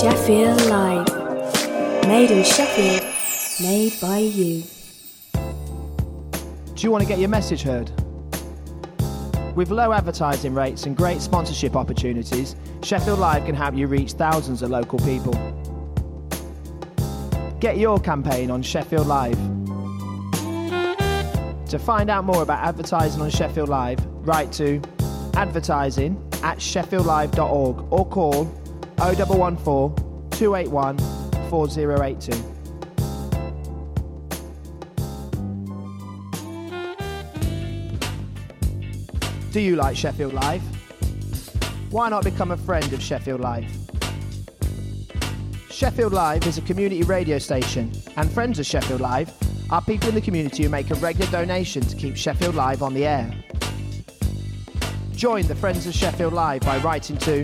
Sheffield Live. Made in Sheffield, made by you. Do you want to get your message heard? With low advertising rates and great sponsorship opportunities, Sheffield Live can help you reach thousands of local people. Get your campaign on Sheffield Live. To find out more about advertising on Sheffield Live, write to advertising@sheffieldlive.org or call 0114 281 4082. Do you like Sheffield Live? Why not become a friend of Sheffield Live? Sheffield Live is a community radio station, and friends of Sheffield Live are people in the community who make a regular donation to keep Sheffield Live on the air. Join the Friends of Sheffield Live by writing to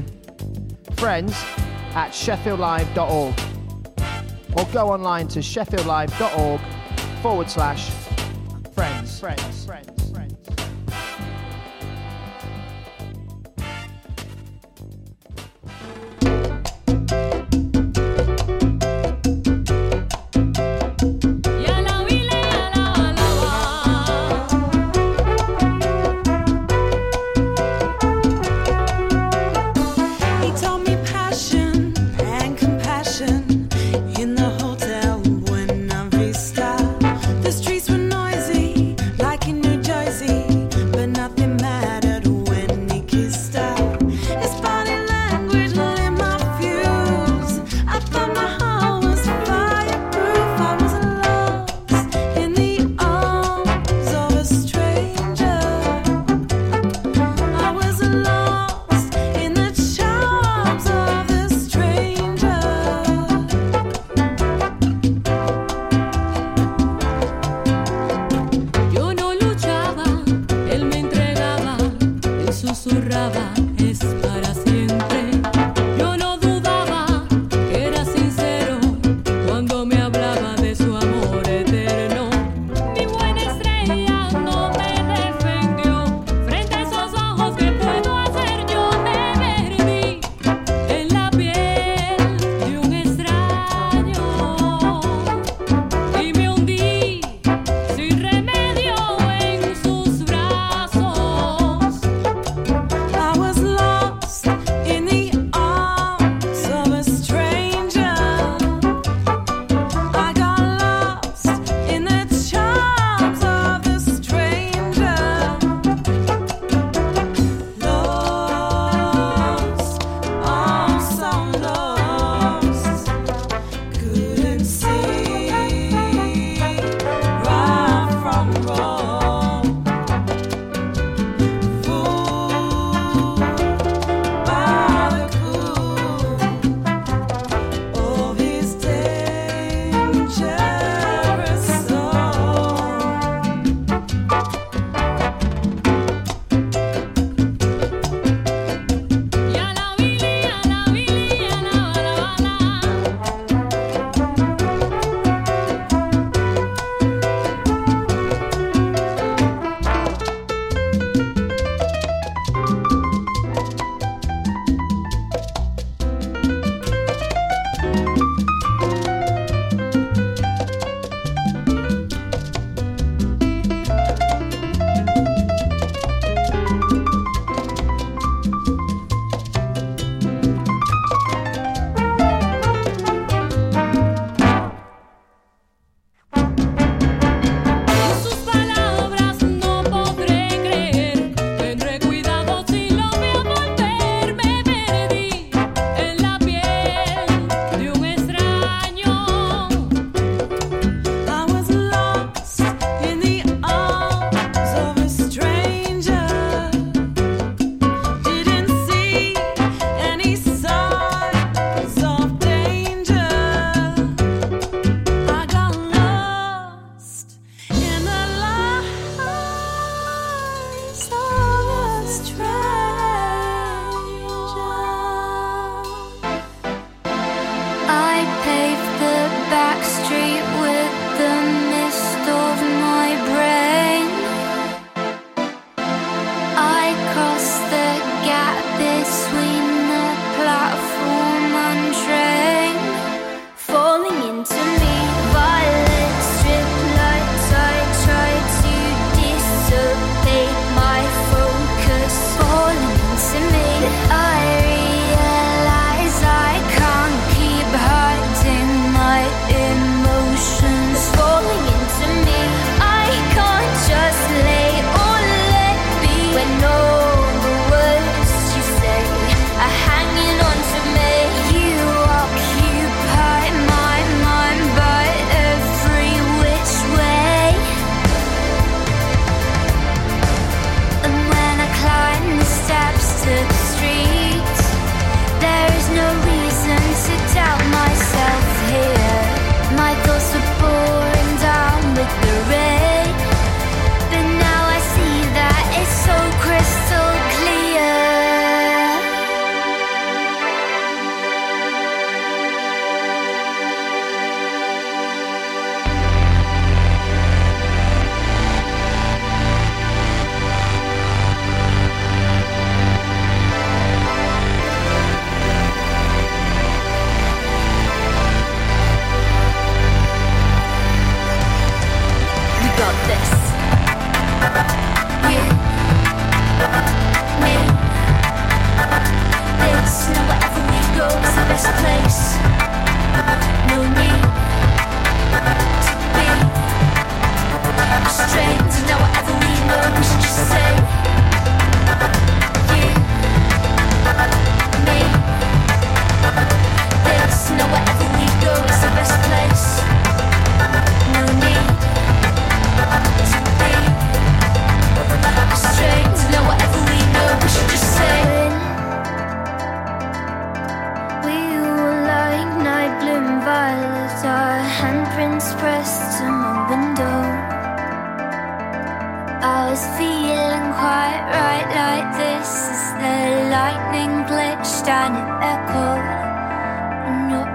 friends@sheffieldlive.org or go online to sheffieldlive.org/friends. The streets were noisy, like in New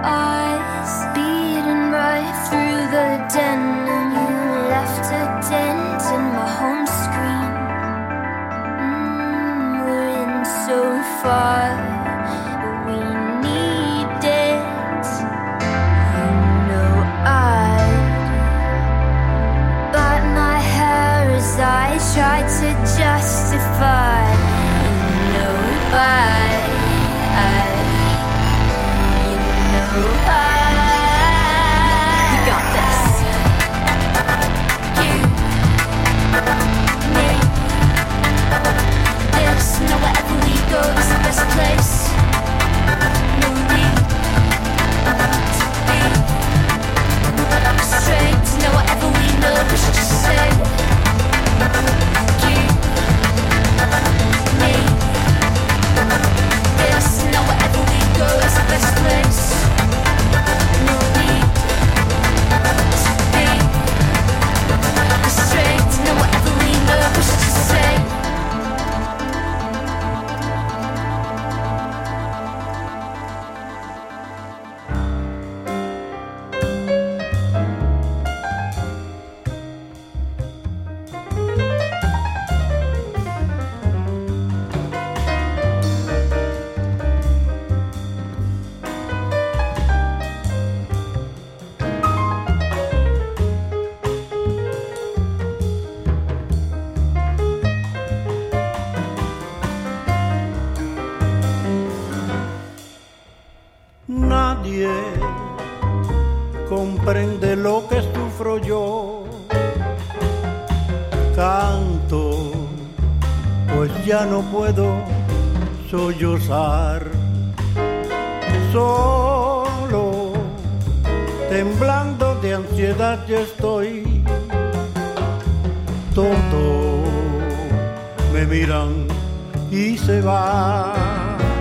eyes beating right through the den, and you left a dent in my home screen. We're in so far, but we need it. You know I'd bite my hair as I tried to justify. You know we got this. You, me, this. Know wherever we go is the best place. No need to be straight. Know whatever we know, we should just say. You, me, this. Know wherever we go is the best place. No need to be straight. Know whatever we know, we should just say. Nadie comprende lo que sufro yo. Canto, pues ya no puedo sollozar. Solo, temblando de ansiedad yo estoy. Todos me miran y se van.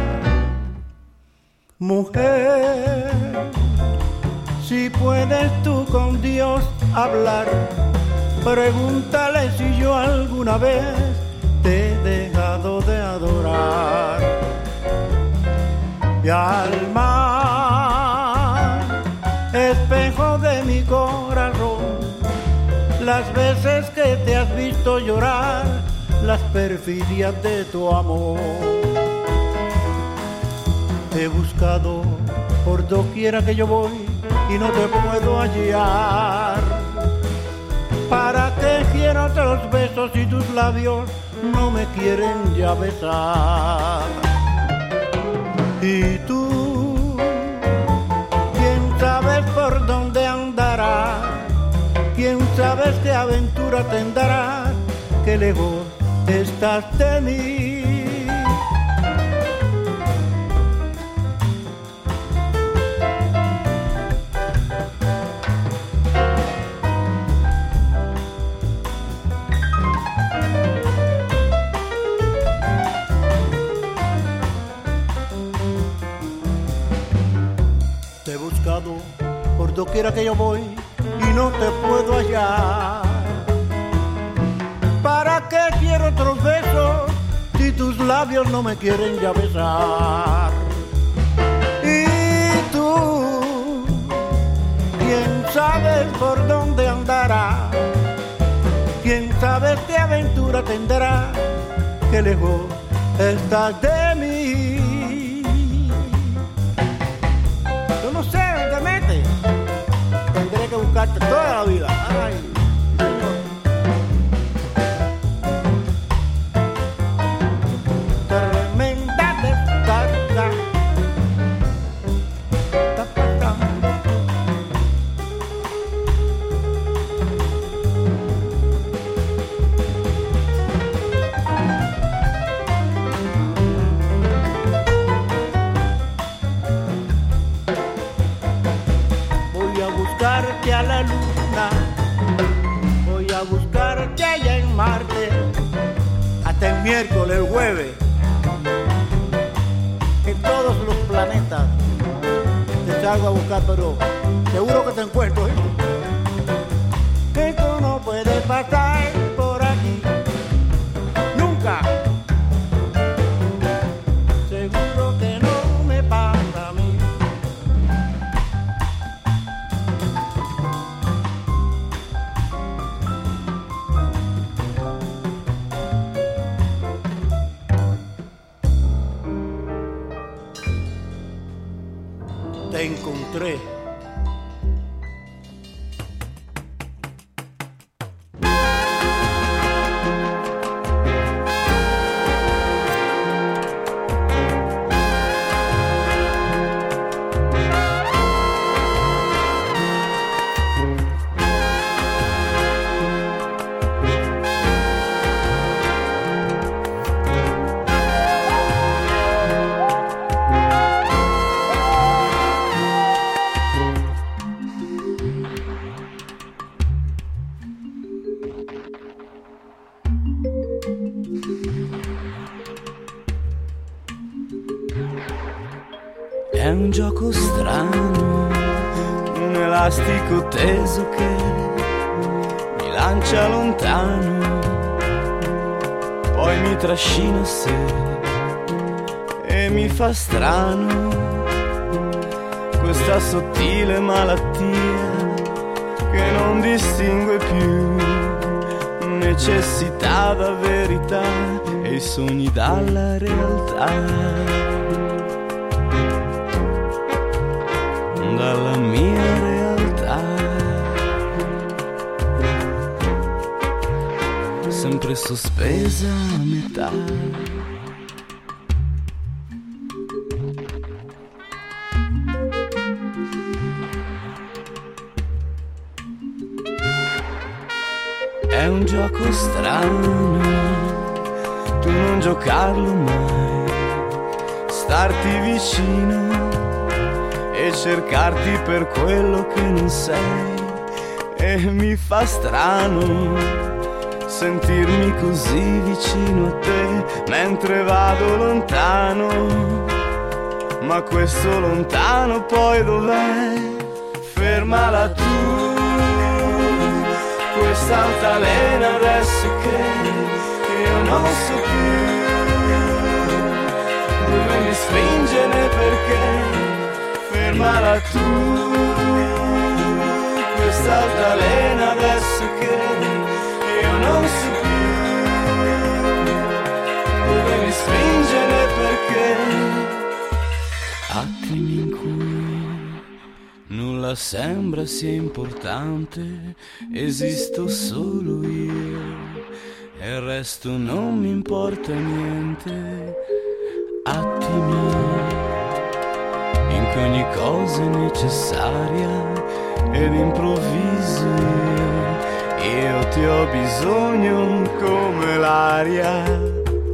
Mujer, si puedes tú con Dios hablar, pregúntale si yo alguna vez te he dejado de adorar. Y al mar, espejo de mi corazón, las veces que te has visto llorar, las perfidias de tu amor. Te he buscado por doquiera que yo voy y no te puedo hallar. ¿Para qué quiero otros besos si tus labios no me quieren ya besar? Y tú, quién sabes por dónde andarás, quién sabes qué aventura tendrás, que lejos estás de mí. Por doquiera que yo voy y no te puedo hallar. ¿Para qué quiero otros besos si tus labios no me quieren ya besar? Y tú, quién sabe por dónde andará, quién sabe qué aventura tendrá, que lejos estás de mí. Tendré que buscarte toda la vida. Ay, Señor. Tremenda descarga está pasando. Buscarte a la luna, voy a buscarte allá en Marte, hasta el miércoles, el jueves, en todos los planetas te salgo a buscar, pero seguro que te encuentro, ¿eh? Que tú no puedes pasar por aquí, nunca, seguro que no me pasa a mí. te encontré. È un gioco strano, un elastico teso che mi lancia lontano, poi mi trascina a sé e mi fa strano questa sottile malattia che non distingue più necessità da verità e i sogni dalla realtà. Dalla mia realtà, sempre sospesa a metà. È un gioco strano, tu non giocarlo mai, starti vicino e cercarti per quello che non sei. E mi fa strano sentirmi così vicino a te mentre vado lontano. Ma questo lontano poi dov'è? Fermala tu, questa altalena adesso che io non so più dove mi spinge né perché. Fermala tu, questa altalena adesso che io non so più dove mi spinge né perché. Attimi in cui nulla sembra sia importante, esisto solo io e il resto non mi importa niente. Attimi in cui ogni cosa è necessaria ed improvviso io ti ho bisogno come l'aria.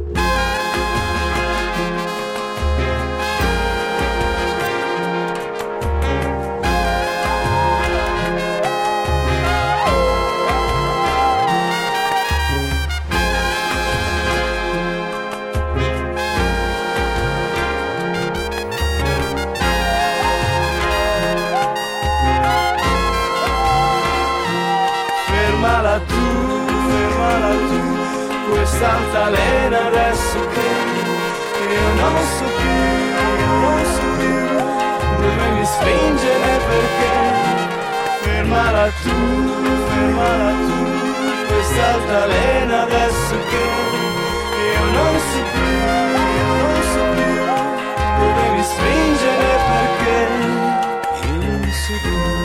Fermala tu, questa altalena adesso che io non so più dove mi spinge né perché. Fermala tu, questa altalena adesso che io non so più dove mi spinge né perché. Io non so più.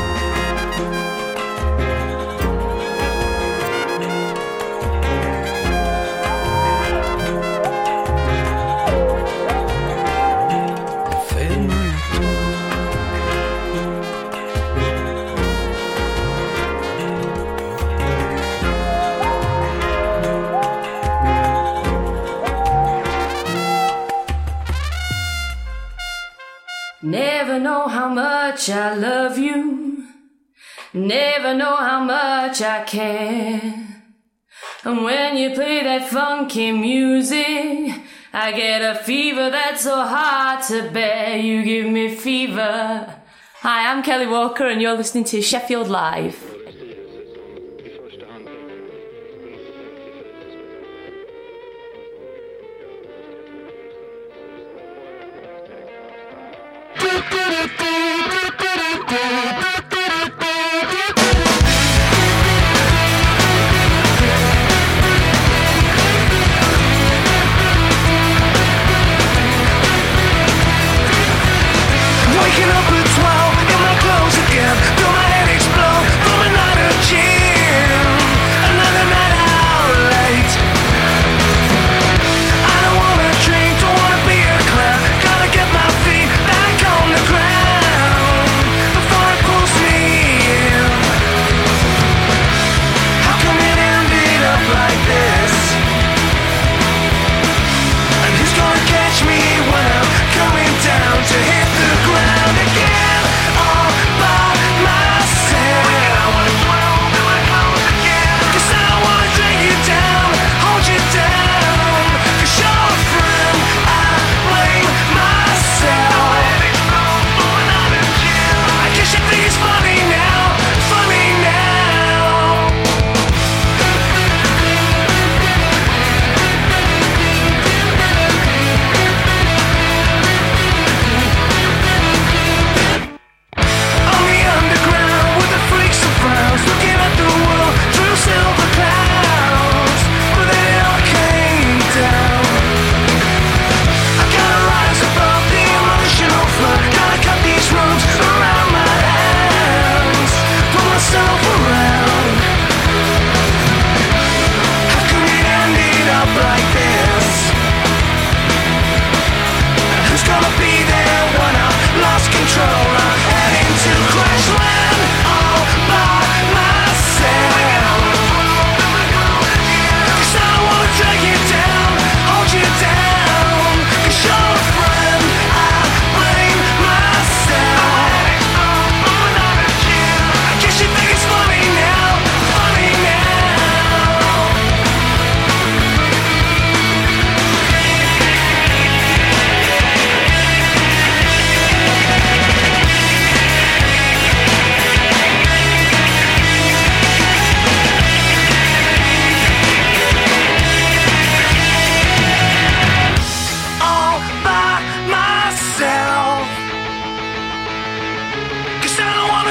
Never know how much I love you, never know how much I care. And when you play that funky music, I get a fever that's so hard to bear. You give me fever. Hi, I'm Kelly Walker and you're listening to Sheffield Live. Waking up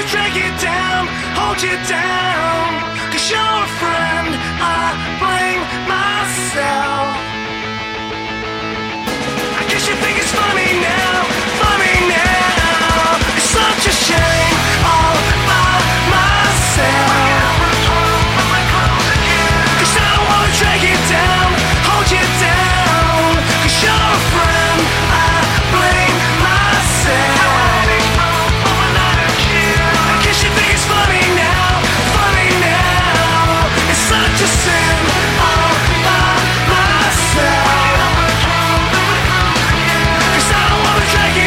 drag you down, hold you down. Cause you're a friend, I blame myself. I guess you think it's funny now, funny now. It's such a shame, all by myself. Cause I don't wanna drag you down, hold you down. Cause you're a friend, I blame myself. I guess you think it's funny now, funny now. It's such a sin, all by myself. Cause I don't wanna drag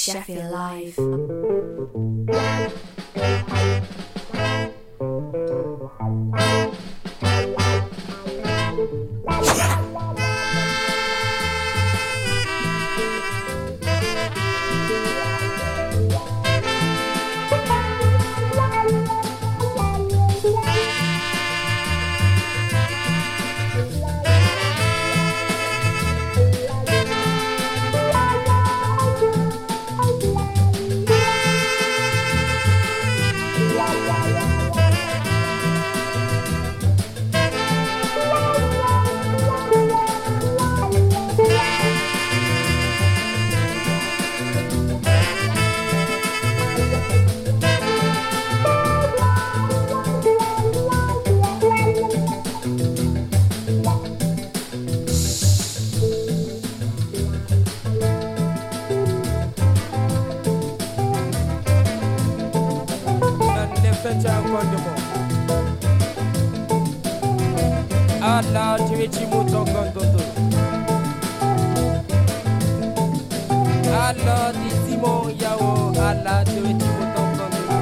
Sheffield Live. Allah tuweci muton kontondo Allah di Simon yawo Allah tuweci muton kontondo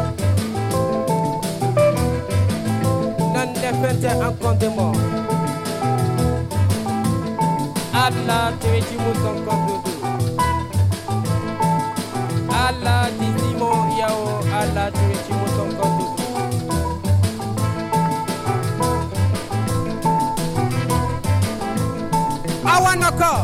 nan defente en condemo Allah tuweci muton kontondo Allah di Simon yawo Allah tuweci muton kontondo Awanoko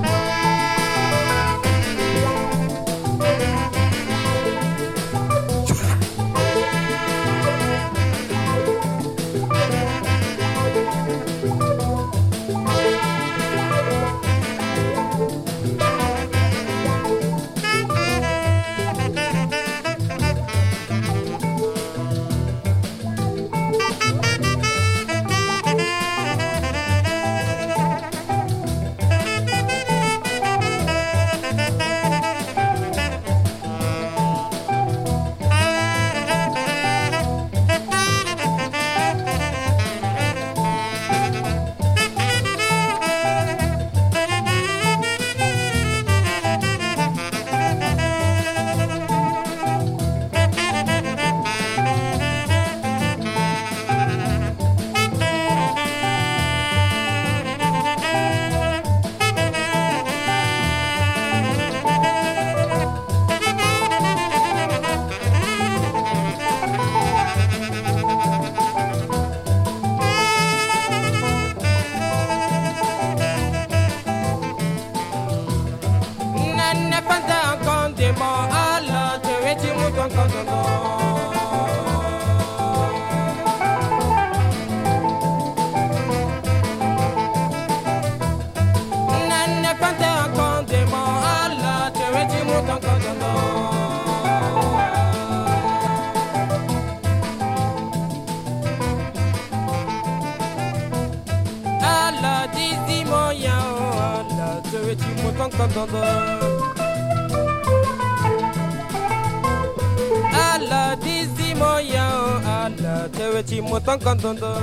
Allah dizi moya Allah tewechi mutan kantondo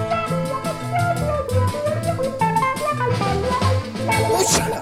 Ushala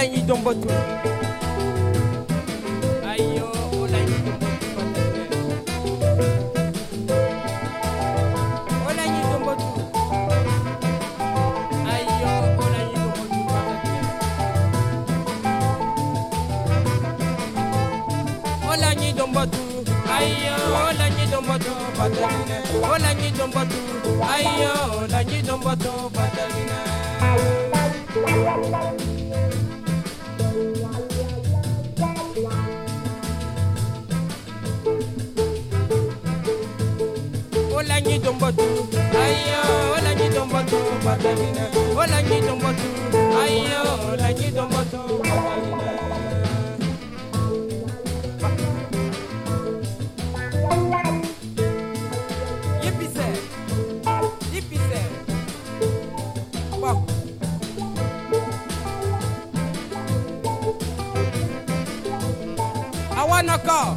Olanyi Dombotu. Ayo, Olanyi Dombotu. Olanyi Dombotu. Ayo, Olanyi Dombotu. Olanyi Dombotu. Ayo, Olanyi Dombotu. Olanyi Dombotu. Ayo, Olanyi Dombotu. Olanyi Dombotu, ayo, Olanyi Dombotu, Batalina. Olanyi Dombotu, ayo, Olanyi Dombotu, Batalina. Yipise, yipise. Wow. I wanna call.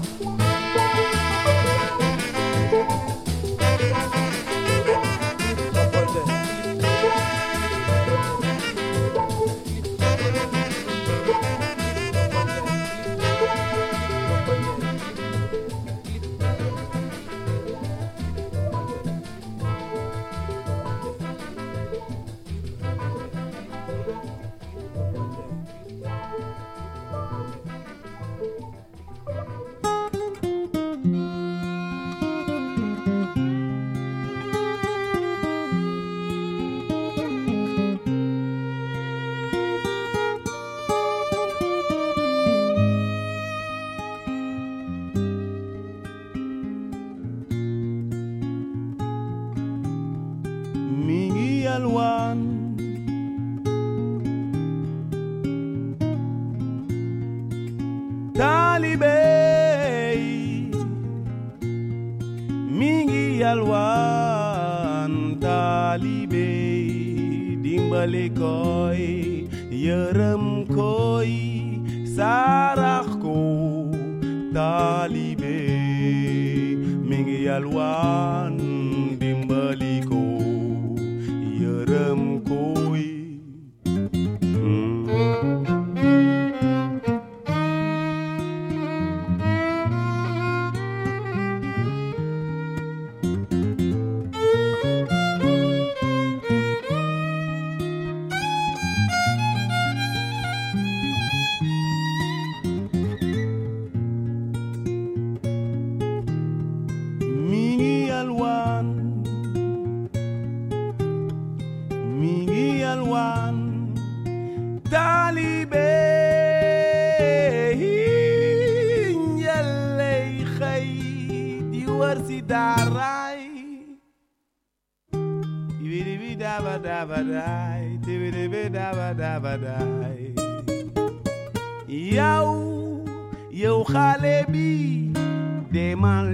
Yow xale bi demal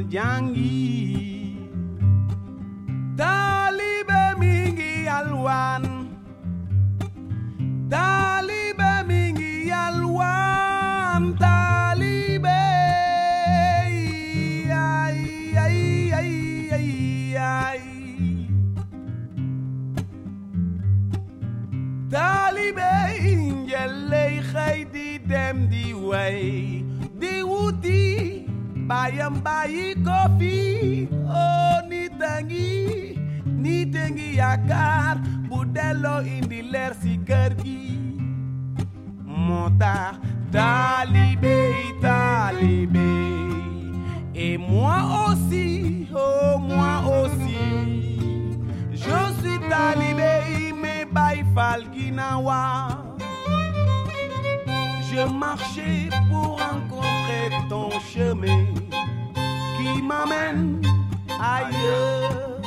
jàngi taalibe mi ngi yalwaan taalibe mi ngi yalwaan taalibe ay ay ay ay ay taalibe njëley xëy di dem di way di wuti bayam bayi ko fi oh nit a ngi yaakaar bu delloo indi leer si kër gi moo tax taalibe et moi aussi oh moi aussi je suis talibé mais bay fal ginawa je marchais pour rencontrer ton chemin qui m'amène ailleurs.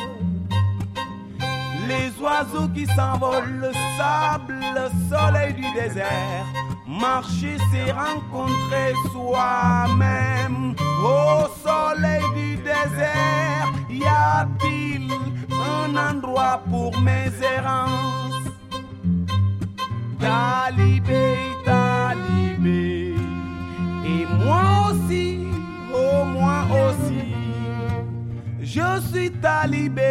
Les oiseaux qui s'envolent, le sable, le soleil du désert. Marcher, c'est rencontrer soi-même. Au soleil du désert, y a-t-il un endroit pour mes errances? Talibé, et moi aussi, oh moi aussi, je suis talibé.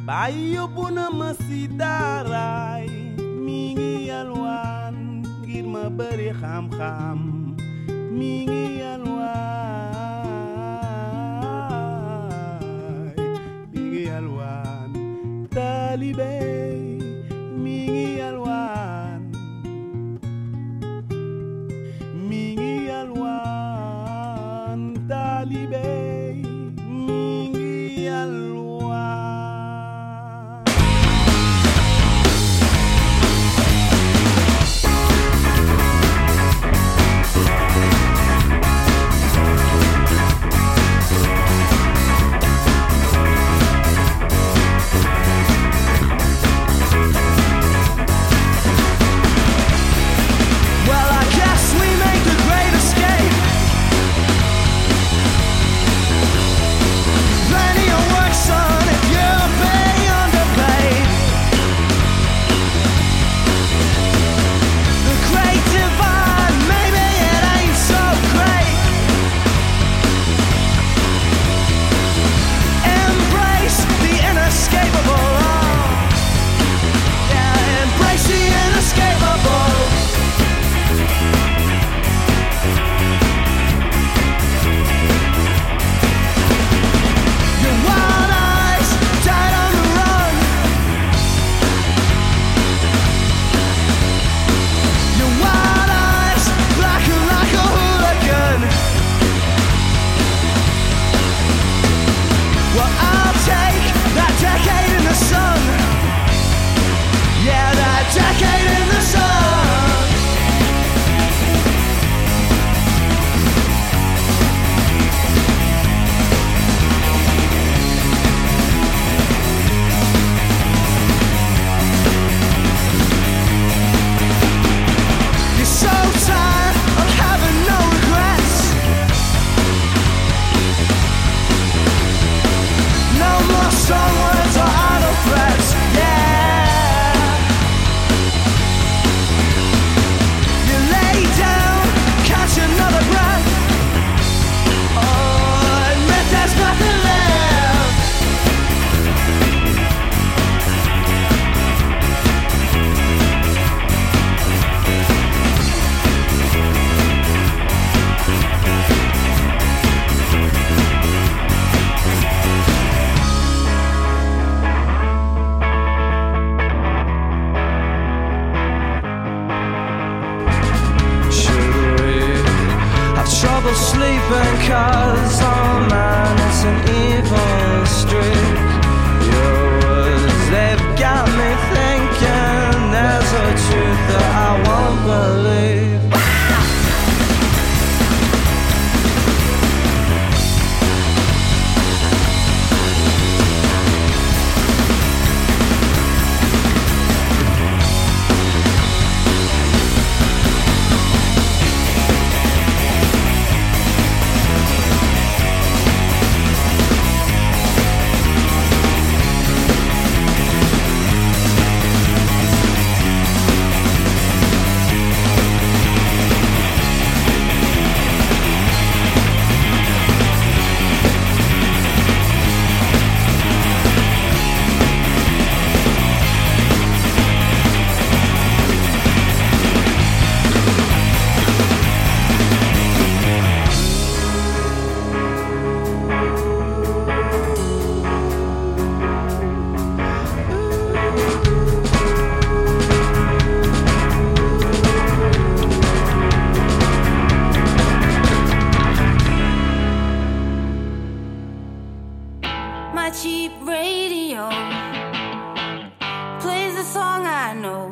Bayo puna masidaray mingi alwan ngir ma bari xam-xam mingi alwan talibe mingi alwan talibe mingi alwan. sleeping, 'cause all mine is an evil streak. Your words, they've got me thinking there's a truth that I won't believe. My cheap radio plays a song I know,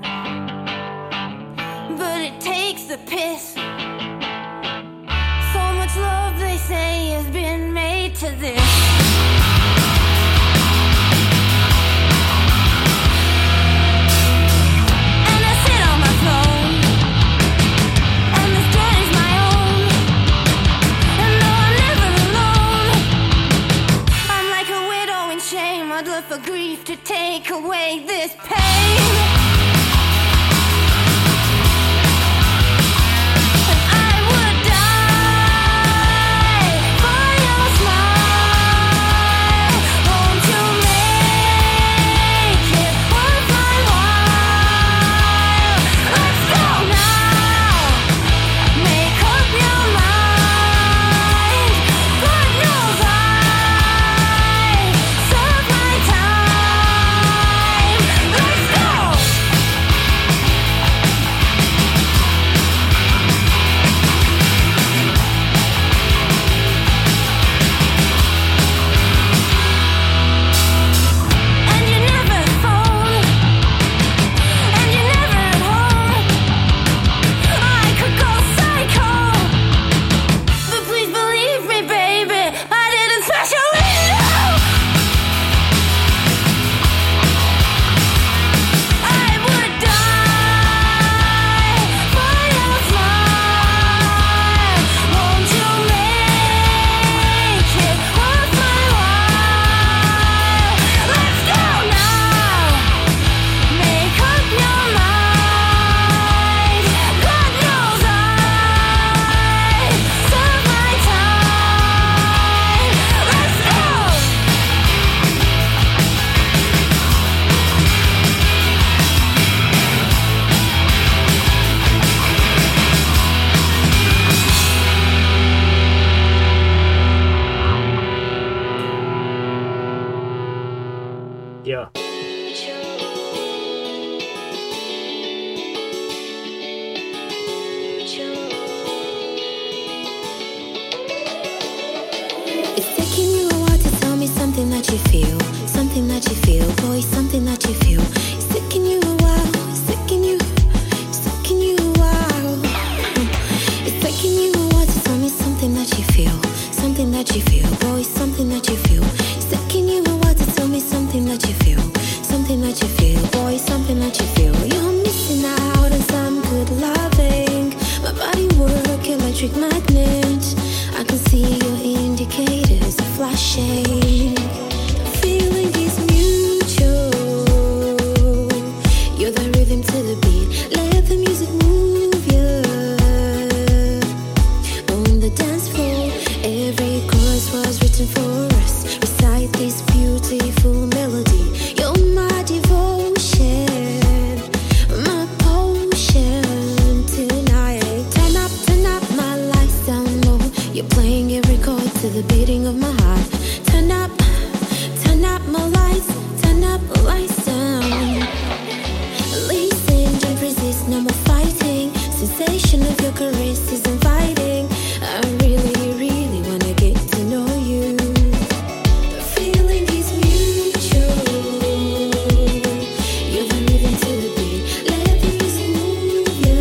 but it takes the piss. So much love, they say, has been made to this. For grief to take away this pain, and I would die for your smile. Won't you make Radio. Something that you feel, something that you feel, boy, something that you feel. It's taking you a while, it's taking you a while. It's taking you a while to tell me something that you feel, something that you feel, boy, something that you feel. It's taking you a while to tell me something that you feel, something that you feel, boy, something that you feel. You're missing out on some good loving. My body work, electric magnet. I can see your indicators are flashing. The feeling is mutual. You're the rhythm to the beat. Let the music move you. On the dance floor, every chorus was written for us. Recite this beautiful melody. You're my devotion, my potion tonight. Turn up my lights down low. You're playing every chord to the beating of my heart. Turn up my lights, turn up the lights down. Listen, don't resist, no more fighting. Sensation of your caress is inviting. I really, really wanna get to know you. The feeling is mutual. You're the rhythm to the beat. Let the music move you.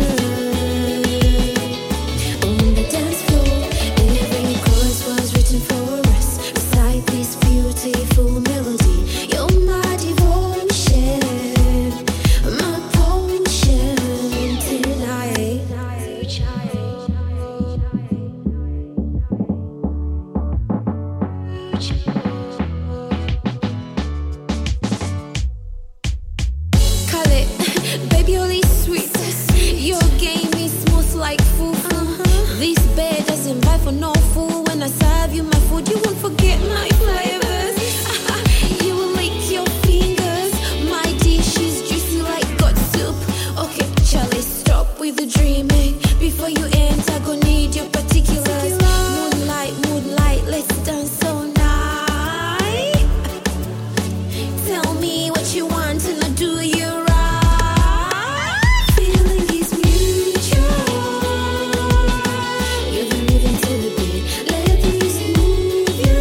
On the dance floor, every chorus was written for us. Recite this beautiful melody. You're my devotion, my potion tonight. Call it, baby, all is sweet. Your game is smooth like fufu. This bed doesn't buy for no fool. When I serve you my food, you won't forget my flavors. You will lick your fingers. My dish is juicy like God soup. Okay, Charlie, stop with the dreaming. Before you enter, go need your particulars. Moonlight, let's dance all night. Tell me what you want and I'll do you right. Feeling is mutual. You're the rhythm to the beat. Let the music move you.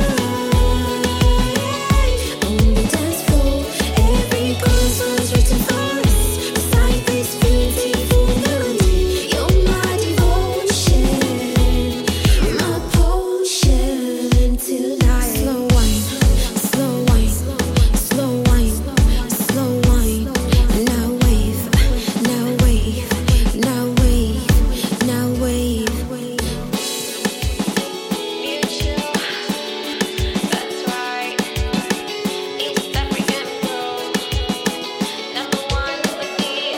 On the dance floor, every chorus was written for us. Recite this beautiful melody. You're my devotion, my potion tonight. Slow wine, slow wine, slow wine, slow wine. Now wave, now wave, now wave, now wave. Mutual, that's right. East African girl, number one with the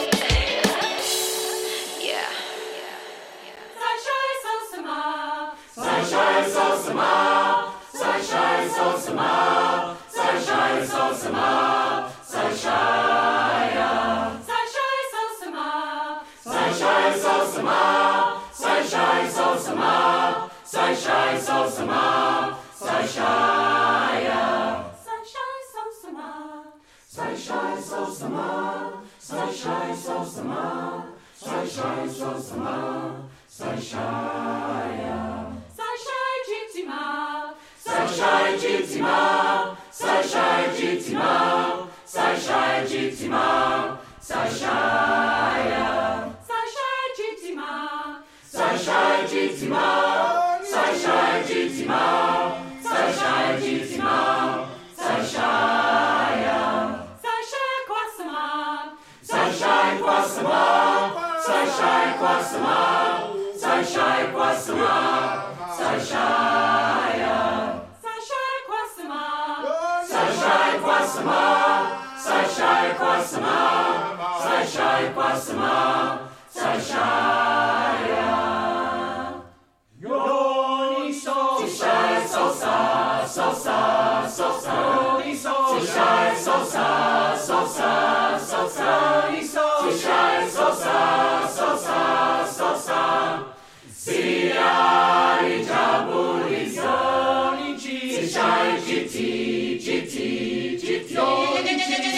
yeah. Sunshine, so summer. Sunshine, so summer. Sunshine, so summer. Sunshine, so summer. Sunshine. Sunshine, so summer. Sunshine, so summer. Sunshine, so summer. Sunshine, so summer. Sunshine. Sunshine, so summer. Sunshine, so summer. Sunshine, so summer. Sunshine, so summer. Sunshine. Sunshine, Jitima. Sunshine, Jitima. Sunshine, Jitima. Sunshine, Jitima. Sunshine. Sunshine, Jitima. Sunshine, Jitima. Sunshine, Jitima. Sunshine, Jitima. Sunshine. Sunshine, Kwasama. Sunshine, Kwasama. Sunshine, Kwasama. Sunshine, Kwasama. Sunshine. Sunshine, Kwasama. Sunshine, Kwasama. Sunshine, Kwasama. Sunshine, Kwasama. Sunshine. Yoni so. Sunshine, so sa, so sa, so sa. Yoni so. Sunshine, so sa, so sa, so sa. Yoni so. Sunshine, so sa, so sa, so sa. Sia ijabulisa. Yoni chi. Sunshine, jiti, jiti, jiti. Yoni chi.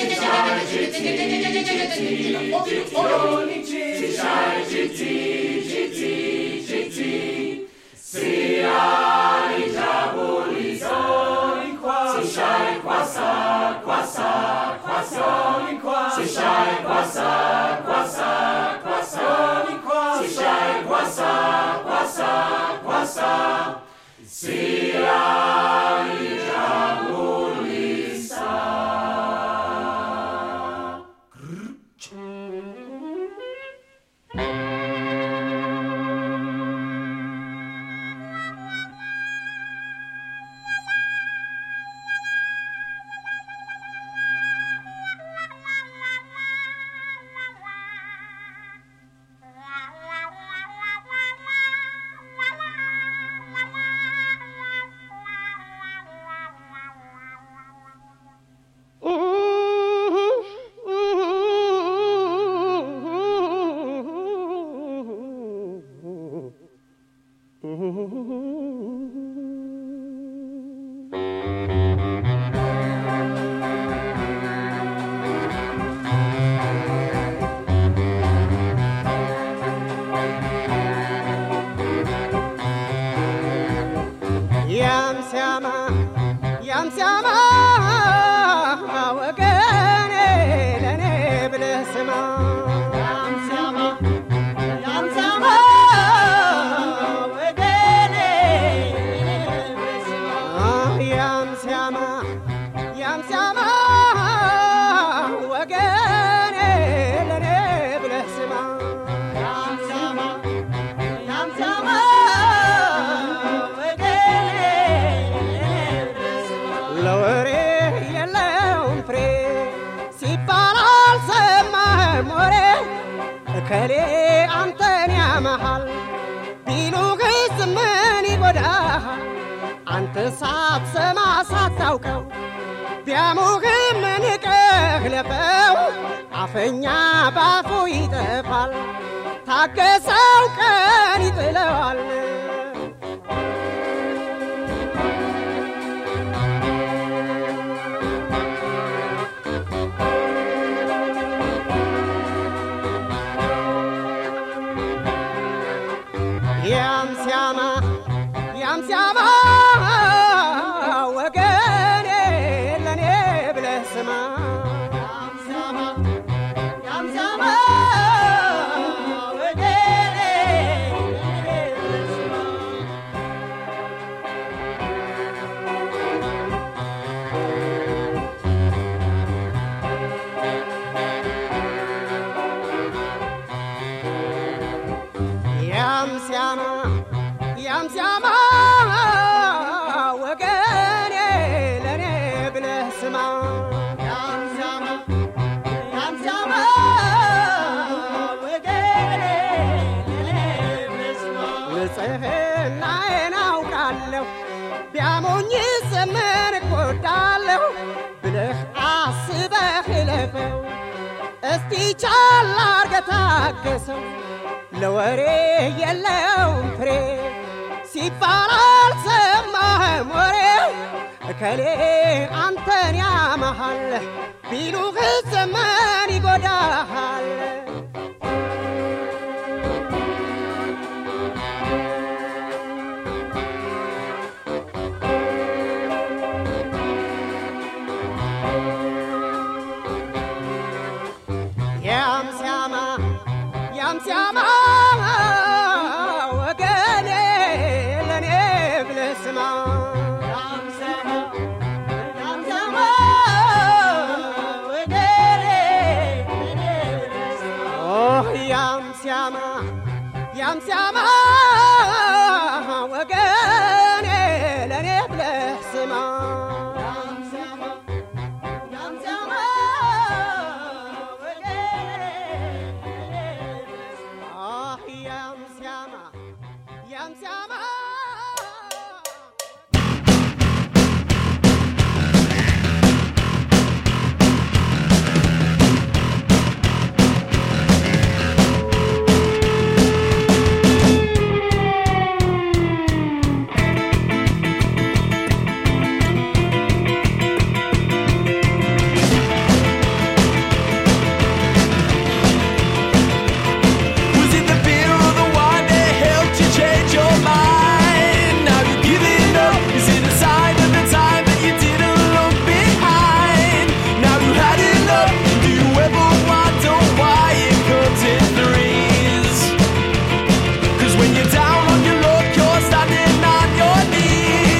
Yam Siama